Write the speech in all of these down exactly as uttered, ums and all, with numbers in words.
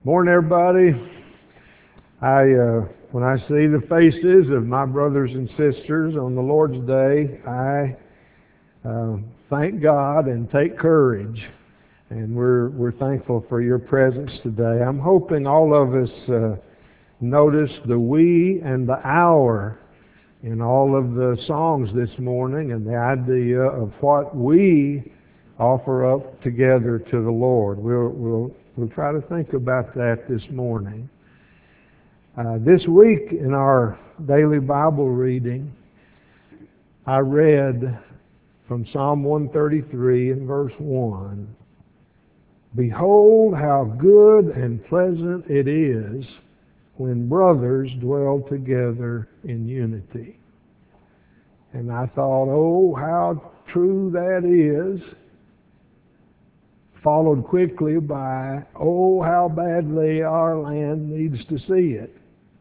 Morning, everybody. I, uh, when I see the faces of my brothers and sisters on the Lord's Day, I uh, thank God and take courage. And we're we're thankful for your presence today. I'm hoping all of us uh, notice the we and the our in all of the songs this morning, and the idea of what we offer up together to the Lord. We'll we'll we'll try to think about that this morning. Uh, this week in our daily Bible reading, I read from Psalm one thirty-three and verse one. Behold how good and pleasant it is when brothers dwell together in unity. And I thought, oh, how true that is, followed quickly by, oh, how badly our land needs to see it.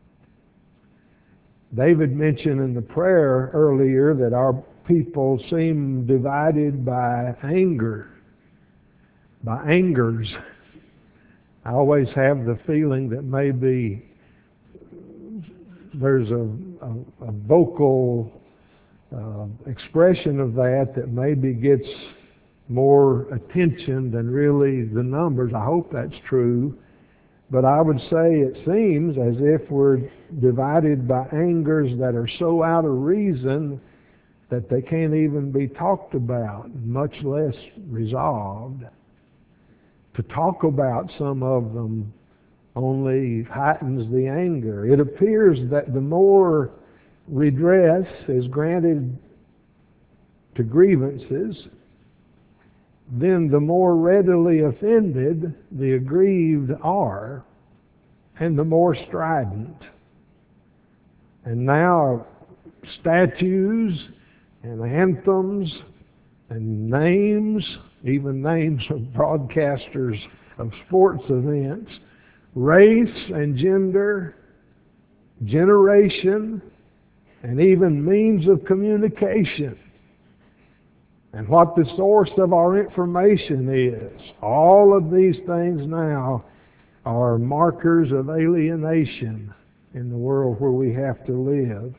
David mentioned in the prayer earlier that our people seem divided by anger, by angers. I always have the feeling that maybe there's a, a, a vocal uh, expression of that that maybe gets more attention than really the numbers. I hope that's true. But I would say it seems as if we're divided by angers that are so out of reason that they can't even be talked about, much less resolved. To talk about some of them only heightens the anger. It appears that the more redress is granted to grievances, then the more readily offended the aggrieved are, and the more strident. And now statues and anthems and names, even names of broadcasters of sports events, race and gender, generation, and even means of communication, and what the source of our information is. All of these things now are markers of alienation in the world where we have to live.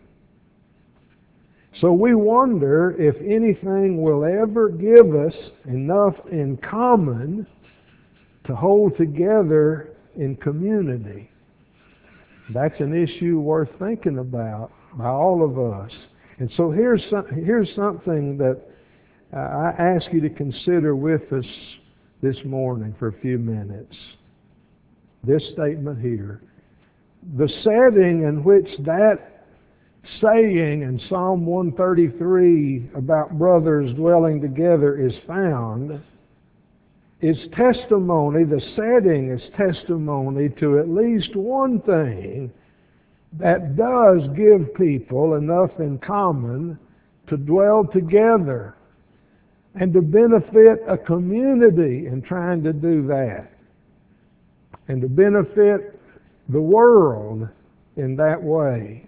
So we wonder if anything will ever give us enough in common to hold together in community. That's an issue worth thinking about by all of us. And so here's some, here's something that uh, I ask you to consider with us this morning for a few minutes. This statement here. The setting in which that saying in Psalm one thirty-three about brothers dwelling together is found is testimony, the setting is testimony to at least one thing that does give people enough in common to dwell together and to benefit a community in trying to do that, and to benefit the world in that way.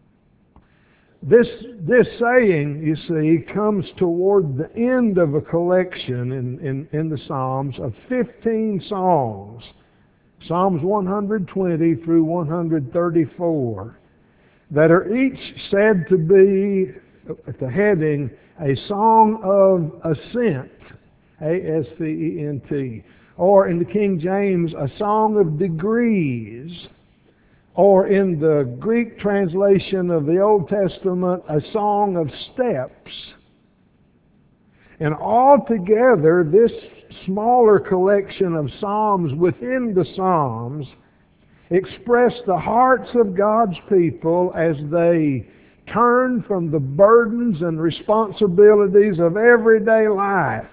This, this saying, you see, comes toward the end of a collection in, in, in the Psalms of fifteen songs, Psalms one twenty through one thirty-four, that are each said to be, at the heading, a song of ascent, A S C E N T, or in the King James, a song of degrees, or in the Greek translation of the Old Testament, a song of steps. And altogether, this smaller collection of psalms within the Psalms express the hearts of God's people as they turn from the burdens and responsibilities of everyday life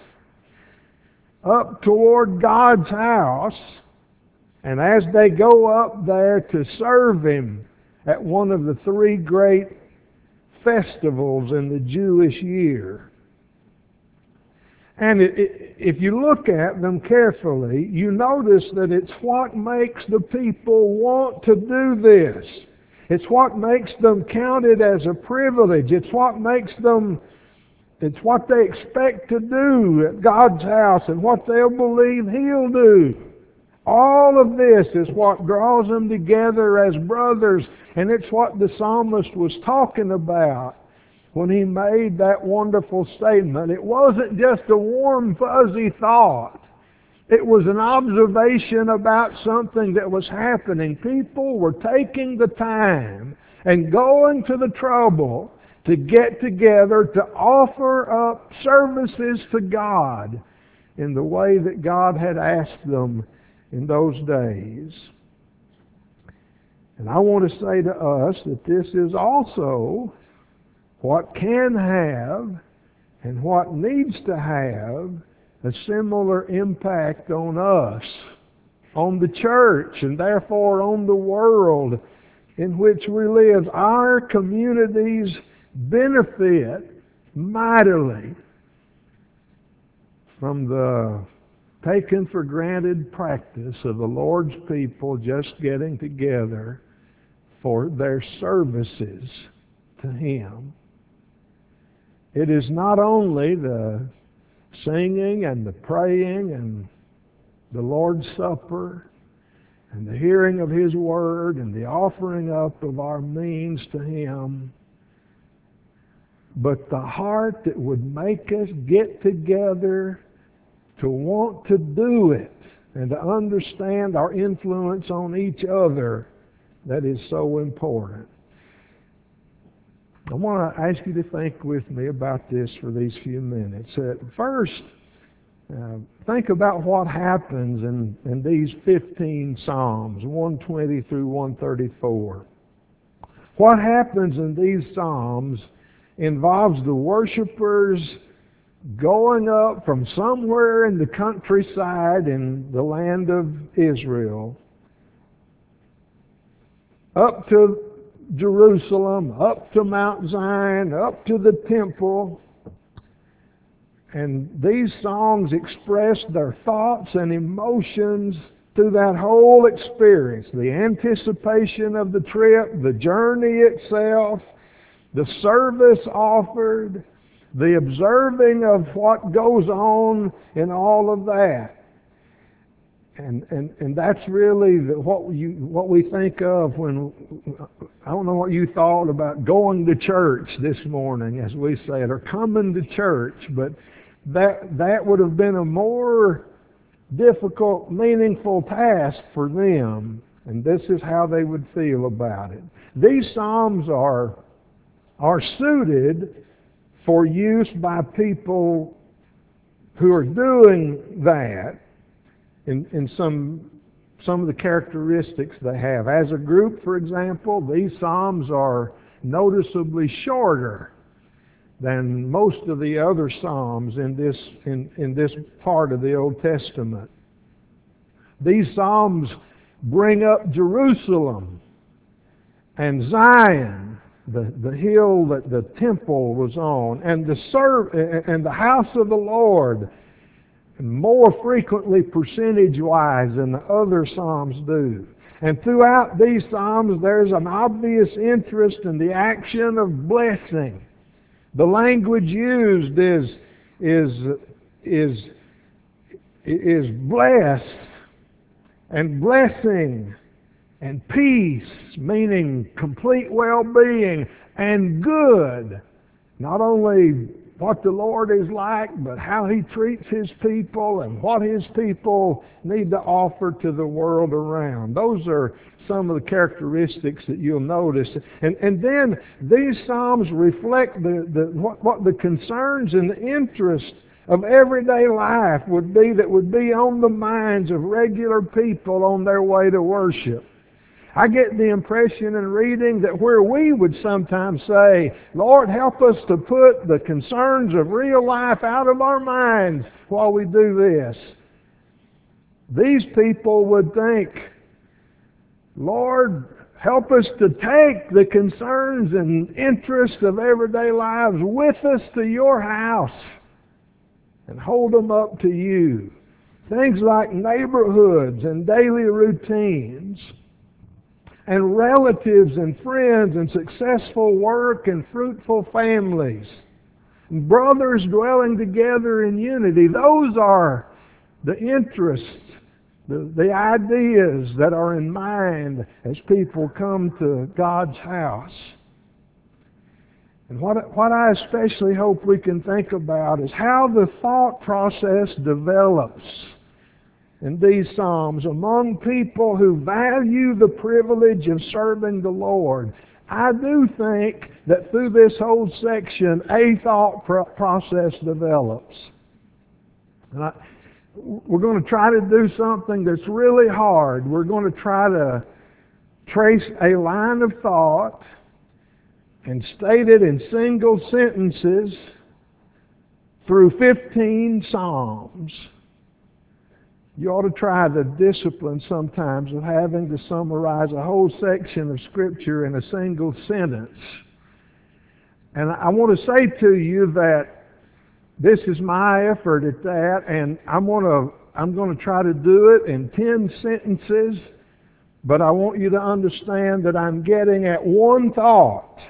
up toward God's house. And as they go up there to serve Him at one of the three great festivals in the Jewish year. And it, it, if you look at them carefully, you notice that it's what makes the people want to do this. It's what makes them count it as a privilege. It's what makes them, it's what they expect to do at God's house and what they'll believe He'll do. All of this is what draws them together as brothers, and it's what the psalmist was talking about when he made that wonderful statement. It wasn't just a warm, fuzzy thought. It was an observation about something that was happening. People were taking the time and going to the trouble to get together to offer up services to God in the way that God had asked them in those days. And I want to say to us that this is also what can have and what needs to have a similar impact on us, on the church, and therefore on the world in which we live. Our communities benefit mightily from the taken for granted practice of the Lord's people just getting together for their services to Him. It is not only the singing and the praying and the Lord's Supper and the hearing of His Word and the offering up of our means to Him, but the heart that would make us get together to want to do it and to understand our influence on each other that is so important. I want to ask you to think with me about this for these few minutes. Uh, first, uh, think about what happens in, in these fifteen Psalms, one twenty through one thirty-four. What happens in these Psalms involves the worshipers going up from somewhere in the countryside in the land of Israel up to Jerusalem, up to Mount Zion, up to the temple. And these songs express their thoughts and emotions through that whole experience. The anticipation of the trip, the journey itself, the service offered, the observing of what goes on in all of that. And and and that's really the, what you what we think of when, I don't know what you thought about going to church this morning, as we said, or coming to church, but that that would have been a more difficult, meaningful task for them, and this is how they would feel about it. These Psalms are are suited for use by people who are doing that in, in some some of the characteristics they have. As a group, for example, these Psalms are noticeably shorter than most of the other Psalms in this in, in this part of the Old Testament. These Psalms bring up Jerusalem and Zion, the, the hill that the temple was on, and the serv- and the house of the Lord, more frequently percentage-wise than the other Psalms do. And throughout these Psalms, there's an obvious interest in the action of blessing. The language used is is is is blessed and blessing and peace, meaning complete well-being, and good. Not only what the Lord is like, but how He treats His people and what His people need to offer to the world around. Those are some of the characteristics that you'll notice. And and then these Psalms reflect the, the what, what the concerns and the interests of everyday life would be, that would be on the minds of regular people on their way to worship. I get the impression in reading that where we would sometimes say, Lord, help us to put the concerns of real life out of our minds while we do this, these people would think, Lord, help us to take the concerns and interests of everyday lives with us to your house and hold them up to you. Things like neighborhoods and daily routines, and relatives and friends and successful work and fruitful families, and brothers dwelling together in unity. Those are the interests the, the ideas that are in mind as people come to God's house. And what, what I especially hope we can think about is how the thought process develops in these Psalms among people who value the privilege of serving the Lord. I do think that through this whole section, a thought pro- process develops. And I, we're going to try to do something that's really hard. We're going to try to trace a line of thought and state it in single sentences through fifteen Psalms. You ought to try the discipline sometimes of having to summarize a whole section of Scripture in a single sentence. And I want to say to you that this is my effort at that, and I'm going to, I'm going to try to do it in ten sentences, but I want you to understand that I'm getting at one thought.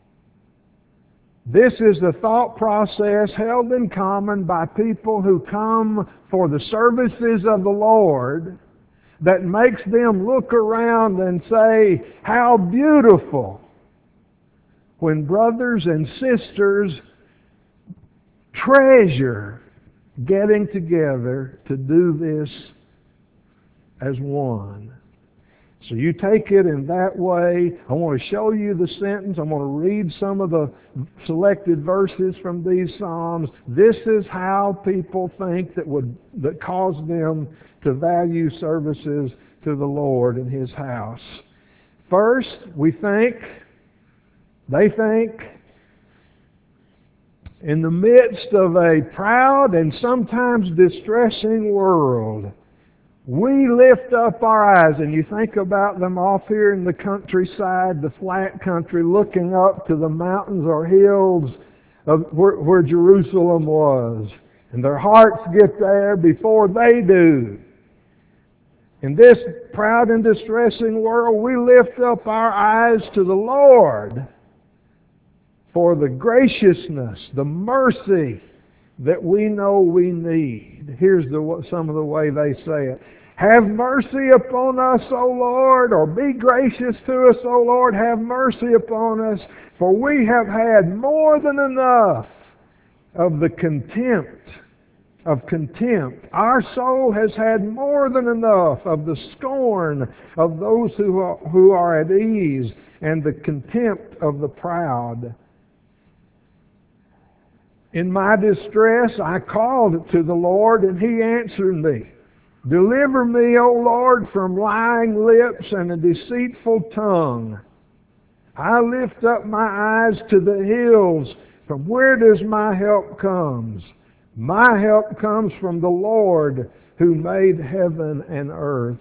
This is the thought process held in common by people who come for the services of the Lord that makes them look around and say, how beautiful when brothers and sisters treasure getting together to do this as one. So you take it in that way. I want to show you the sentence. I'm going to read some of the selected verses from these Psalms. This is how people think that would that cause them to value services to the Lord in His house. First, we think, they think, in the midst of a proud and sometimes distressing world, we lift up our eyes, and you think about them off here in the countryside, the flat country, looking up to the mountains or hills of where, where Jerusalem was. And their hearts get there before they do. In this proud and distressing world, we lift up our eyes to the Lord for the graciousness, the mercy that we know we need. Here's the, some of the way they say it. Have mercy upon us, O Lord, or be gracious to us, O Lord. Have mercy upon us, for we have had more than enough of the contempt, of contempt. Our soul has had more than enough of the scorn of those who are, who are at ease and the contempt of the proud. In my distress, I called to the Lord, and He answered me. Deliver me, O Lord, from lying lips and a deceitful tongue. I lift up my eyes to the hills. From where does my help come? My help comes from the Lord who made heaven and earth.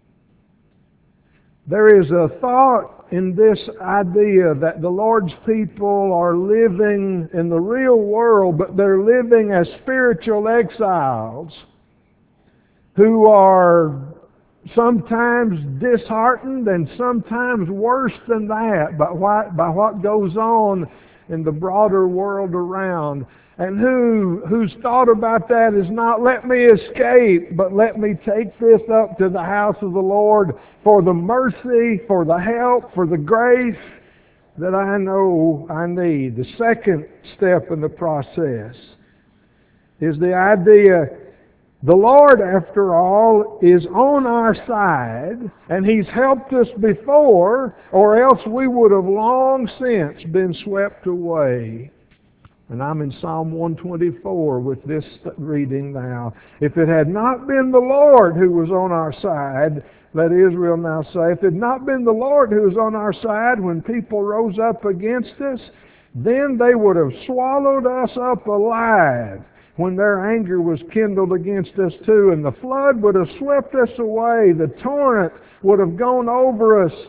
There is a thought in this idea that the Lord's people are living in the real world, but they're living as spiritual exiles who are sometimes disheartened and sometimes worse than that by what, by what goes on in the broader world around. And who whose thought about that is not, let me escape, but let me take this up to the house of the Lord for the mercy, for the help, for the grace that I know I need. The second step in the process is the idea, the Lord, after all, is on our side, and He's helped us before, or else we would have long since been swept away. And I'm in Psalm one twenty-four with this reading now. If it had not been the Lord who was on our side, let Israel now say, if it had not been the Lord who was on our side when people rose up against us, then they would have swallowed us up alive when their anger was kindled against us too, and the flood would have swept us away, the torrent would have gone over us.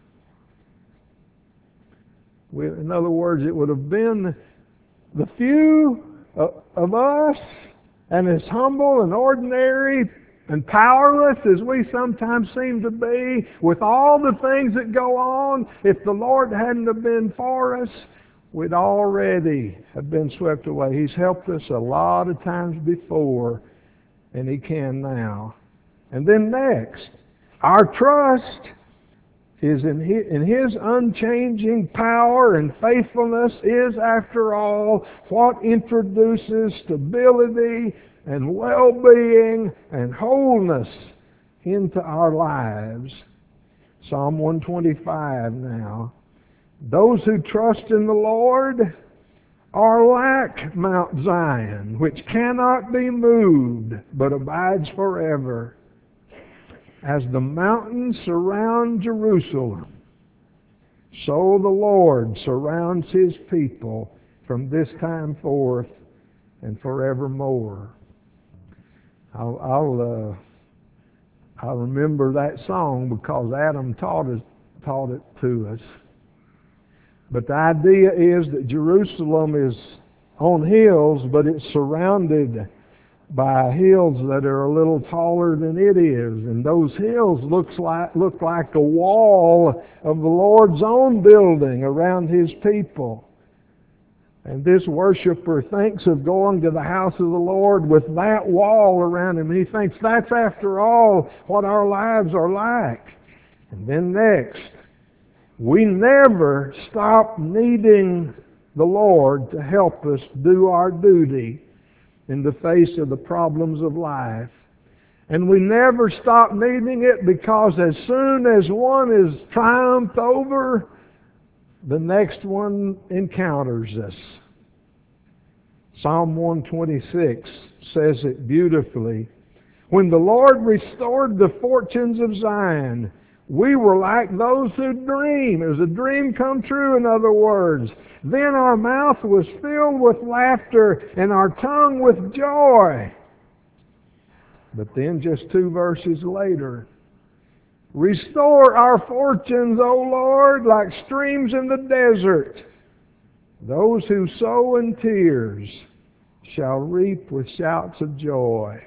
We, in other words, it would have been the few of us, and as humble and ordinary and powerless as we sometimes seem to be, with all the things that go on, if the Lord hadn't have been for us, we'd already have been swept away. He's helped us a lot of times before, and He can now. And then next, our trust is in his, in His unchanging power and faithfulness is, after all, what introduces stability and well-being and wholeness into our lives. Psalm one twenty-five now. Those who trust in the Lord are like Mount Zion, which cannot be moved, but abides forever. As the mountains surround Jerusalem, so the Lord surrounds His people from this time forth and forevermore. I'll, I'll, uh, I'll remember that song because Adam taught it, taught it to us. But the idea is that Jerusalem is on hills, but it's surrounded by hills that are a little taller than it is. And those hills looks like, look like a wall of the Lord's own building around His people. And this worshiper thinks of going to the house of the Lord with that wall around him. And he thinks that's, after all, what our lives are like. And then next, we never stop needing the Lord to help us do our duty in the face of the problems of life. And we never stop needing it, because as soon as one is triumphed over, the next one encounters us. Psalm one twenty-six says it beautifully. When the Lord restored the fortunes of Zion, we were like those who dream. It was a dream come true, in other words. Then our mouth was filled with laughter and our tongue with joy. But then just two verses later, restore our fortunes, O Lord, like streams in the desert. Those who sow in tears shall reap with shouts of joy.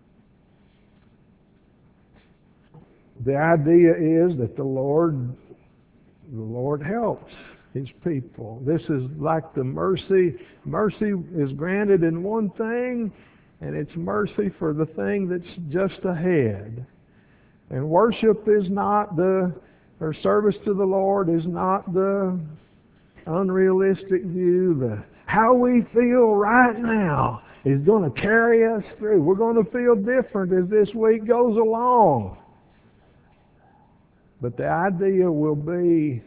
The idea is that the Lord, the Lord helps His people. This is like the mercy. Mercy is granted in one thing, and it's mercy for the thing that's just ahead. And worship is not the, or service to the Lord is not the unrealistic view. The how we feel right now is going to carry us through. We're going to feel different as this week goes along. But the idea will be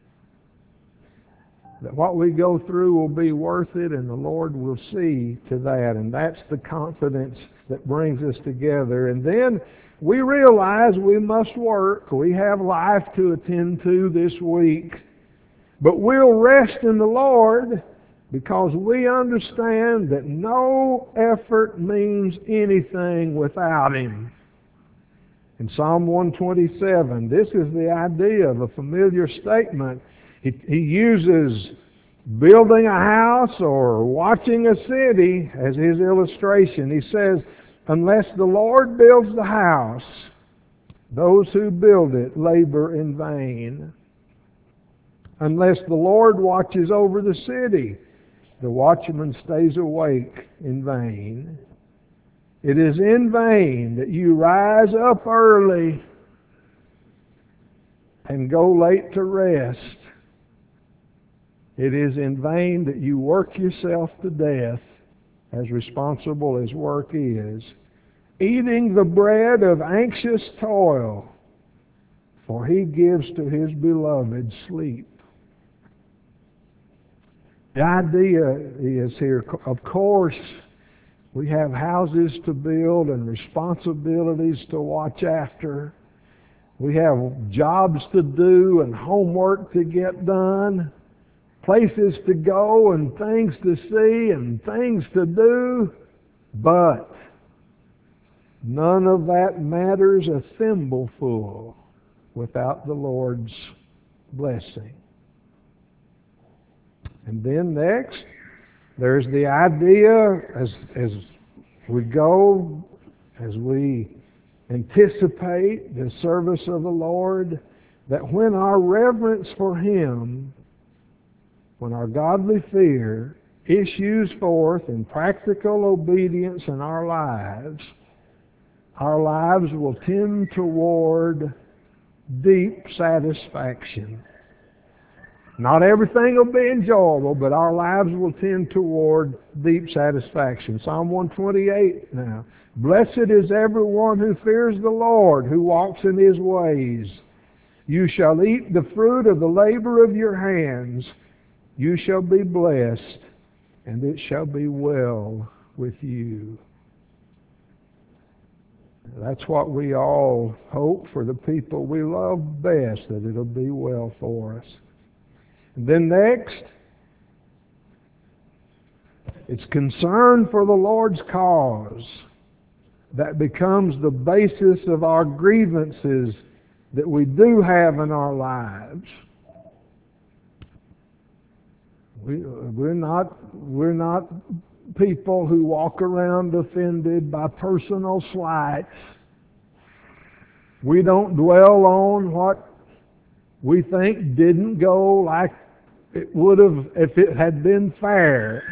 that what we go through will be worth it, and the Lord will see to that. And that's the confidence that brings us together. And then we realize we must work. We have life to attend to this week. But we'll rest in the Lord, because we understand that no effort means anything without Him. In Psalm one twenty-seven, this is the idea of a familiar statement. He, he uses building a house or watching a city as his illustration. He says, unless the Lord builds the house, those who build it labor in vain. Unless the Lord watches over the city, the watchman stays awake in vain. It is in vain that you rise up early and go late to rest. It is in vain that you work yourself to death, as responsible as work is, eating the bread of anxious toil, for He gives to His beloved sleep. The idea is here, of course, we have houses to build and responsibilities to watch after. We have jobs to do and homework to get done, places to go and things to see and things to do. But none of that matters a thimbleful without the Lord's blessing. And then next, there's the idea as, as we go, as we anticipate the service of the Lord, that when our reverence for Him, when our godly fear issues forth in practical obedience in our lives, our lives will tend toward deep satisfaction. Not everything will be enjoyable, but our lives will tend toward deep satisfaction. Psalm one twenty-eight now. Blessed is everyone who fears the Lord, who walks in His ways. You shall eat the fruit of the labor of your hands. You shall be blessed, and it shall be well with you. That's what we all hope for the people we love best, that it'll be well for us. And then next, it's concern for the Lord's cause that becomes the basis of our grievances that we do have in our lives. We, we're not, we're not people who walk around offended by personal slights. We don't dwell on what we think didn't go like it would have if it had been fair.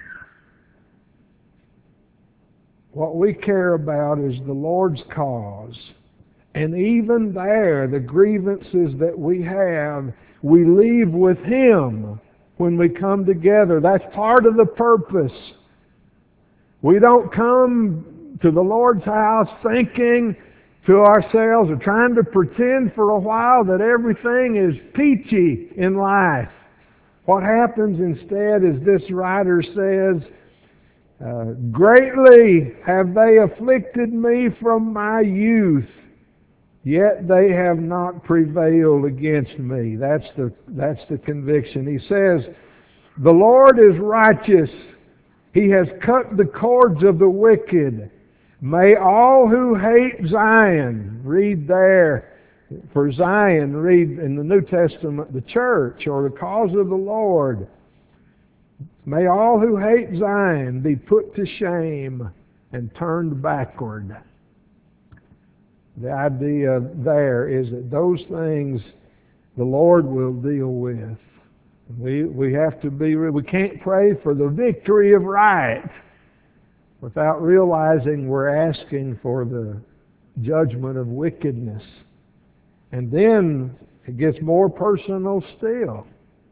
What we care about is the Lord's cause. And even there, the grievances that we have, we leave with Him when we come together. That's part of the purpose. We don't come to the Lord's house thinking to ourselves or trying to pretend for a while that everything is peachy in life. What happens instead is this writer says, uh, greatly have they afflicted me from my youth, yet they have not prevailed against me. That's the, that's the conviction. He says, the Lord is righteous. He has cut the cords of the wicked. May all who hate Zion, read there, for Zion, read in the New Testament, the church, or the cause of the Lord. May all who hate Zion be put to shame and turned backward. The idea there is that those things the Lord will deal with. We, we have to be, we can't pray for the victory of right without realizing we're asking for the judgment of wickedness. And then it gets more personal still.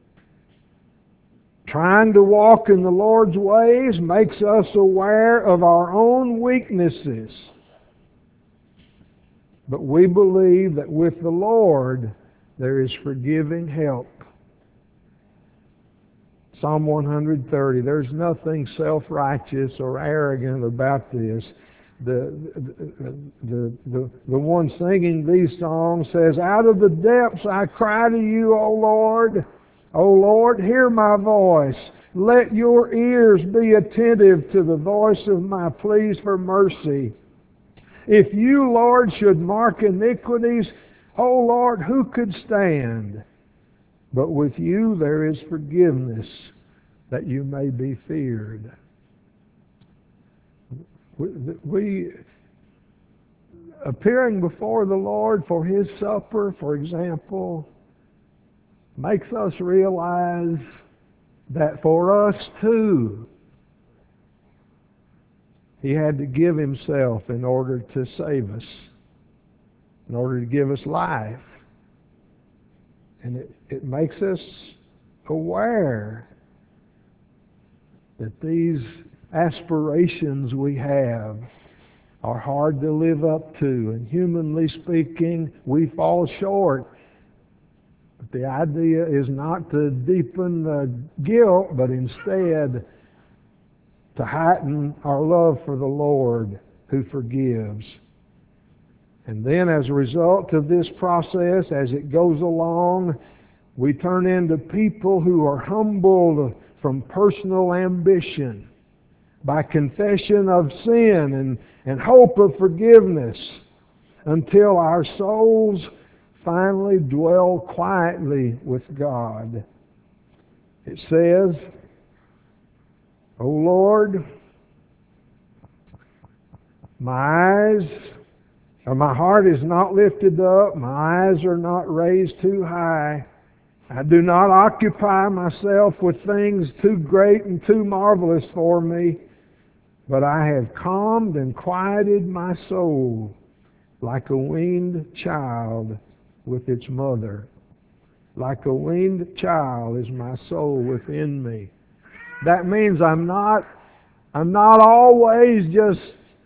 Trying to walk in the Lord's ways makes us aware of our own weaknesses. But we believe that with the Lord there is forgiving help. Psalm one thirty, there's nothing self-righteous or arrogant about this. The, the, the, the, the one singing these songs says, out of the depths I cry to you, O Lord. O Lord, hear my voice. Let your ears be attentive to the voice of my pleas for mercy. If you, Lord, should mark iniquities, O Lord, who could stand? But with you there is forgiveness, that you may be feared. We, we appearing before the Lord for His supper, for example, makes us realize that for us too, He had to give Himself in order to save us, in order to give us life. And it, it makes us aware that these aspirations we have are hard to live up to. And humanly speaking, we fall short. But the idea is not to deepen the guilt, but instead to heighten our love for the Lord who forgives. And then as a result of this process, as it goes along, we turn into people who are humbled from personal ambition by confession of sin and, and hope of forgiveness until our souls finally dwell quietly with God. It says, O Lord, my eyes, or my heart is not lifted up, my eyes are not raised too high. I do not occupy myself with things too great and too marvelous for me. but I have calmed and quieted my soul like a weaned child with its mother. Like a weaned child is my soul within me. That means I'm not, I'm not always just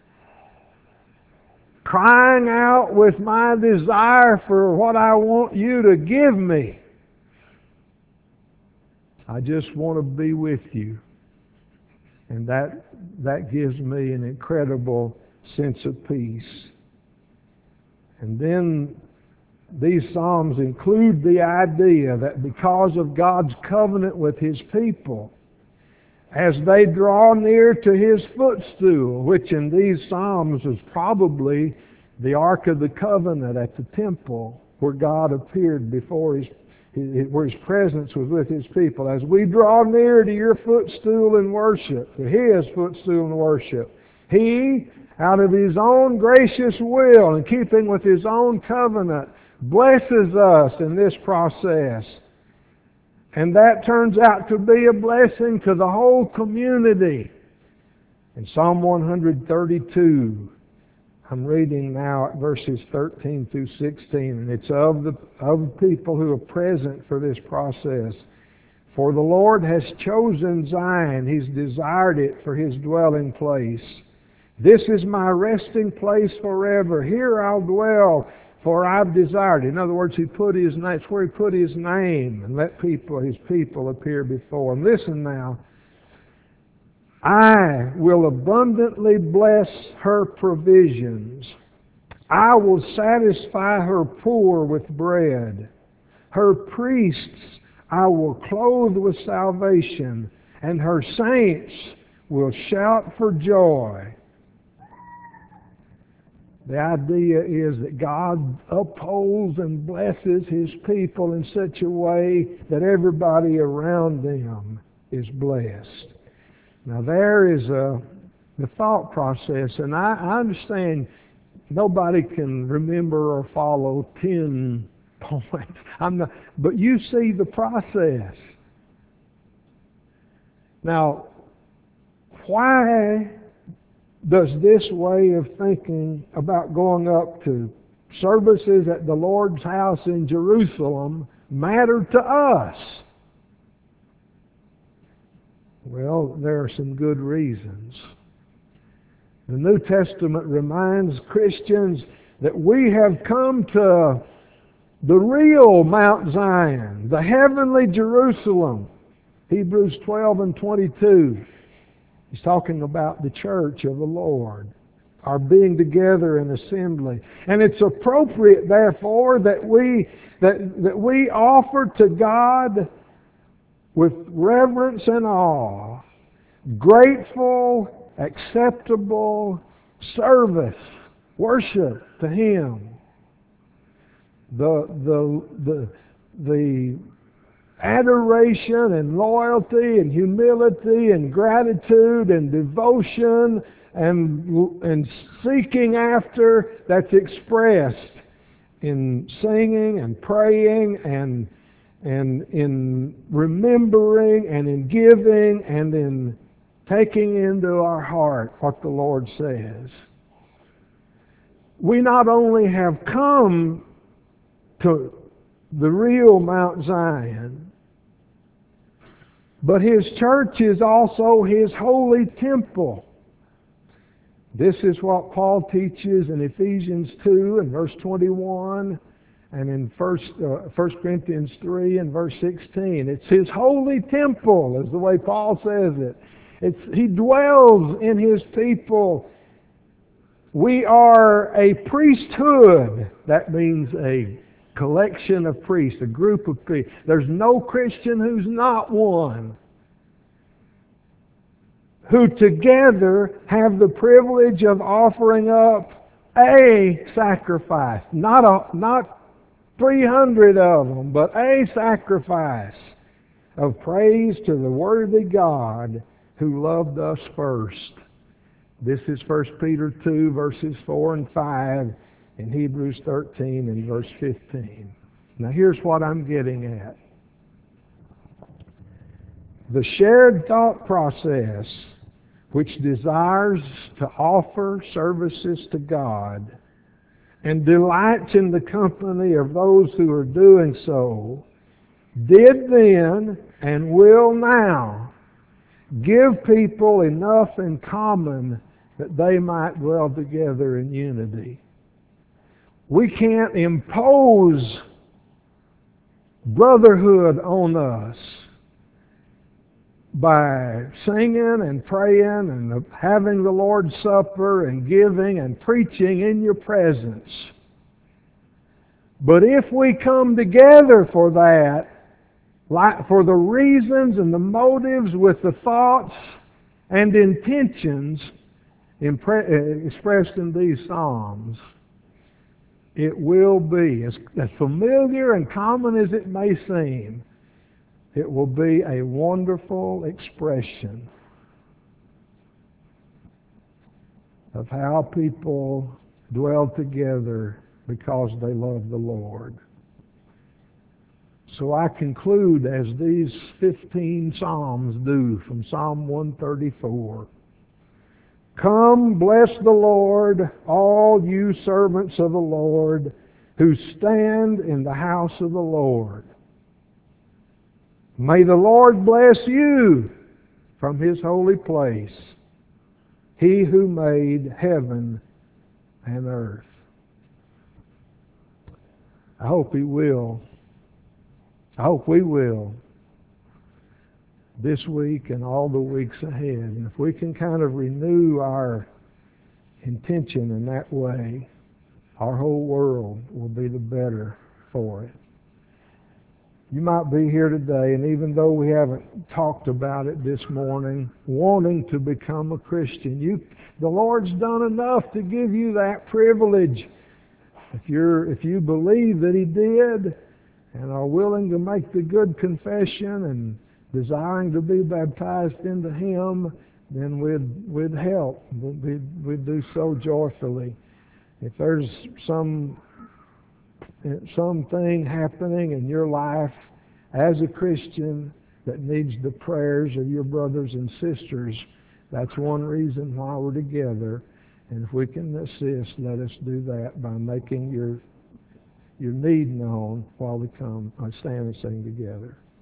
crying out with my desire for what I want you to give me. I just want to be with you. And that, that gives me an incredible sense of peace. And then these Psalms include the idea that because of God's covenant with His people, as they draw near to His footstool, which in these Psalms is probably the Ark of the Covenant at the temple, where God appeared before His, where His presence was with His people. As we draw near to your footstool in worship, to His footstool in worship, He, out of His own gracious will, in keeping with His own covenant, blesses us in this process. And that turns out to be a blessing to the whole community. In Psalm one thirty-two, I'm reading now at verses thirteen through sixteen, and it's of the of people who are present for this process. For the Lord has chosen Zion, He's desired it for His dwelling place. This is my resting place forever. Here I'll dwell, for I've desired it. In other words, He put His name, it's where He put His name and let people, His people appear before Him. Listen now. I will abundantly bless her provisions. I will satisfy her poor with bread. Her priests I will clothe with salvation, and her saints will shout for joy. The idea is that God upholds and blesses His people in such a way that everybody around them is blessed. Now there is a, the thought process, and I, I understand nobody can remember or follow ten points. I'm not, but you see the process. Now, why does this way of thinking about going up to services at the Lord's house in Jerusalem matter to us? Well, there are some good reasons. The New Testament reminds Christians that we have come to the real Mount Zion, the heavenly Jerusalem. Hebrews twelve and twenty-two. He's talking about the church of the Lord, our being together in assembly. And it's appropriate, therefore, that we that, that we offer to God with reverence and awe, grateful, acceptable service, worship to Him. The the the the adoration and loyalty and humility and gratitude and devotion and and seeking after that's expressed in singing and praying and and in remembering and in giving and in taking into our heart what the Lord says. We not only have come to the real Mount Zion, but His church is also His holy temple. This is what Paul teaches in Ephesians two and verse twenty-one, and in First uh, First Corinthians three and verse sixteen. It's His holy temple, is the way Paul says it. It's He dwells in His people. We are a priesthood. That means a collection of priests, a group of priests. There's no Christian who's not one, who together have the privilege of offering up a sacrifice, not a, not three hundred of them, but a sacrifice of praise to the worthy God who loved us first. This is First Peter two, verses four and five, and Hebrews thirteen and verse fifteen. Now here's what I'm getting at. The shared thought process which desires to offer services to God and delights in the company of those who are doing so, did then and will now give people enough in common that they might dwell together in unity. We can't impose brotherhood on us by singing and praying and having the Lord's Supper and giving and preaching in your presence. But if we come together for that, like for the reasons and the motives with the thoughts and intentions impre- expressed in these Psalms, it will be, as, as familiar and common as it may seem, it will be a wonderful expression of how people dwell together because they love the Lord. So I conclude as these fifteen Psalms do from Psalm one thirty-four. Come, bless the Lord, all you servants of the Lord, who stand in the house of the Lord. May the Lord bless you from His holy place, He who made heaven and earth. I hope He will. I hope we will this week and all the weeks ahead. And if we can kind of renew our intention in that way, our whole world will be the better for it. You might be here today, and even though we haven't talked about it this morning, wanting to become a Christian, you, the Lord's done enough to give you that privilege. If you're, if you believe that He did, and are willing to make the good confession and desiring to be baptized into Him, then we'd, we'd help. We'd, we'd do so joyfully. If there's some something happening in your life as a Christian that needs the prayers of your brothers and sisters, that's one reason why we're together. And if we can assist, let us do that by making your your need known while we come, I stand and sing together.